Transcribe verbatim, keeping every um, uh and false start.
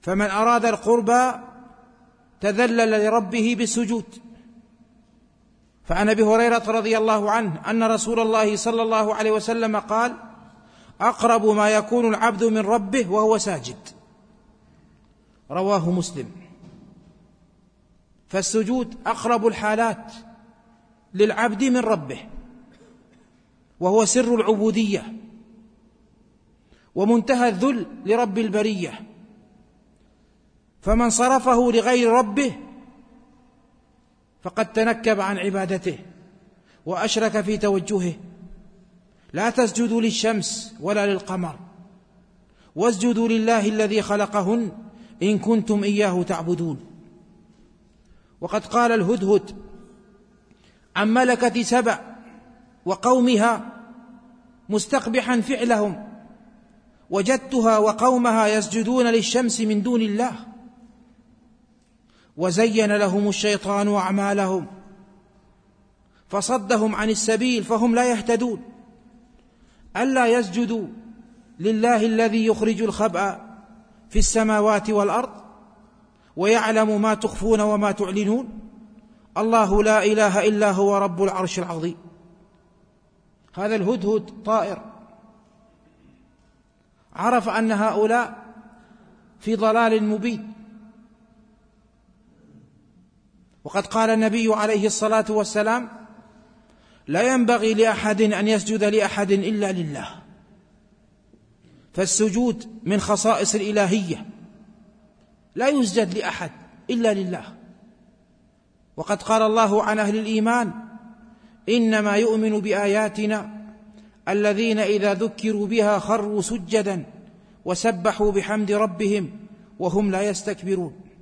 فمن أراد القربى تذلل لربه بالسجود. فعن أبي هريرة رضي الله عنه أن رسول الله صلى الله عليه وسلم قال: أقرب ما يكون العبد من ربه وهو ساجد. رواه مسلم. فالسجود أقرب الحالات للعبد من ربه، وهو سر العبودية ومنتهى الذل لرب البرية. فمن صرفه لغير ربه فقد تنكب عن عبادته وأشرك في توجهه. لا تسجدوا للشمس ولا للقمر واسجدوا لله الذي خلقهن إن كنتم إياه تعبدون. وقد قال الهدهد عن ملكة سبأ وقومها مستقبحا فعلهم: وجدتها وقومها يسجدون للشمس من دون الله وزين لهم الشيطان أعمالهم فصدهم عن السبيل فهم لا يهتدون. ألا يسجدوا لله الذي يخرج الخبأ في السماوات والأرض ويعلم ما تخفون وما تعلنون. الله لا إله إلا هو رب العرش العظيم. هذا الهدهد طائر عرف أن هؤلاء في ضلال مبين. وقد قال النبي عليه الصلاة والسلام: لا ينبغي لأحد أن يسجد لأحد إلا لله. فالسجود من خصائص الإلهية، لا يسجد لأحد إلا لله. وقد قال الله عن أهل الإيمان: إنما يؤمن بآياتنا الذين إذا ذكروا بها خروا سجدا وسبحوا بحمد ربهم وهم لا يستكبرون.